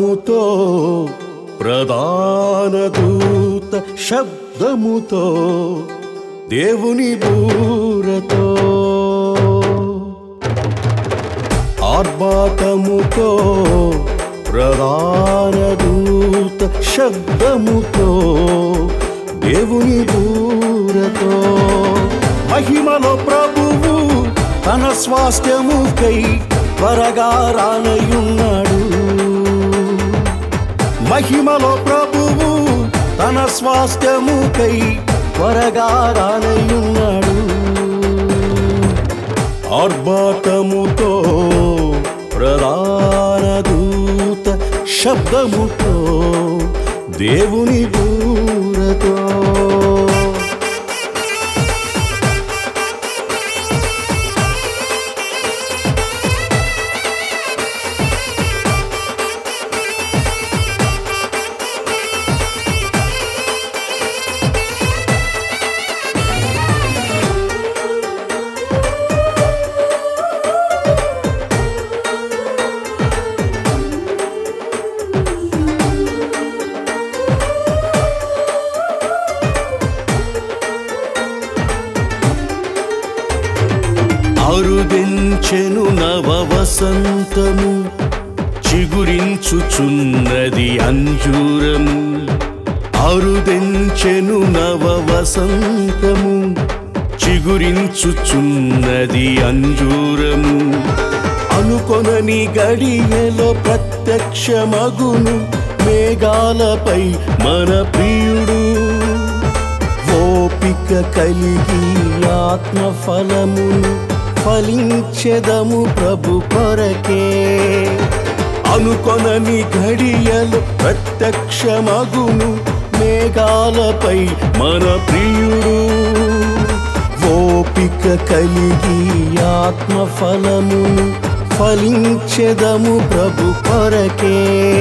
ఆర్భాటముతో ప్రధాన దూత శబ్దముతో దేవుని బూరతో ఆర్భాటముతో ప్రధాన దూత శబ్దముతో దేవుని బూరతో మహిమలో ప్రభువు తన స్వాస్థ్యముకై త్వరగా రానయున్నాడు. మహిమలో ప్రభువు తన స్వాస్థ్యముకై త్వరగా రానయున్నాడు. ఆర్భాటముతో ప్రధాన దూత శబ్దముతో దేవుని బూరతో అరుదించెను నవ వసంతము, చిగురించుచున్నది అంజూరము. అరుదించెను నవ వసంతము, చిగురించుచున్నది అంజూరము. అనుకొనని గడియలో ప్రత్యక్షమగును మేఘాలపై మన ప్రియుడు. ఓపిక కలిగి ఆత్మఫలమును ఫలించెదము ప్రభు కొరకే. అనుకొనని ఘడియలు ప్రత్యక్షమగును మేఘాలపై మన ప్రియుడు. ఓపిక కలిగి ఆత్మఫలమును ఫలించెదము ప్రభు కొరకే.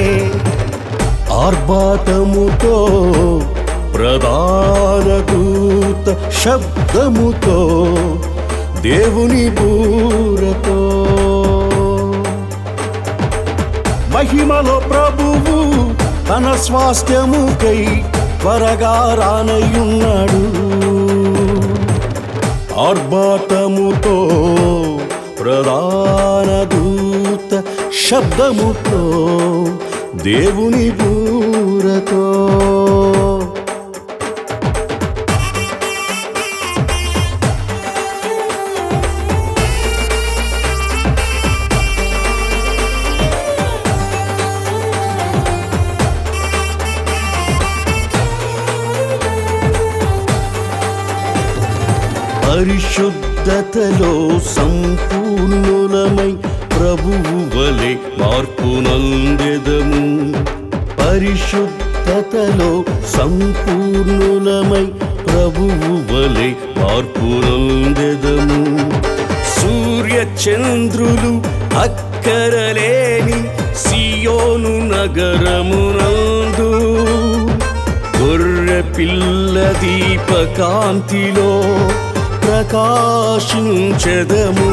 ఆర్భాటముతో ప్రధాన దూత శబ్దముతో దేవుని బూరతో మహిమలో ప్రభువు తన స్వాస్థ్యముకై త్వరగా రానయున్నాడు. ఆర్భాటముతో ప్రధాన దూత శబ్దముతో దేవుని బూరతో పరిశుద్ధతలో సంపూర్ణులమై ప్రభువు వలె మార్పునందెదము. పరిశుద్ధతలో సంపూర్ణులమై ప్రభువు వలె మార్పునందెదము. సూర్య చంద్రులు అక్కరలేని సియోను నగరమునందు గొర్రె పిల్ల దీపకాంతిలో ప్రకాశించెదము.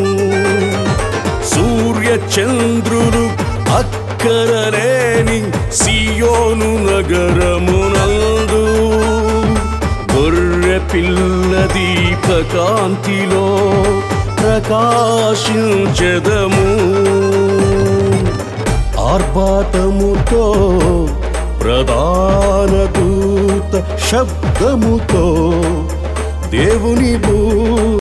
సూర్య చంద్రులు అక్కరలేని సియోను నగరమునందు గొర్రె పిల్ల దీపకాంతిలో ప్రకాశించెదము. ఆర్భాటముతో ప్రధాన దూత శబ్దముతో దేవుని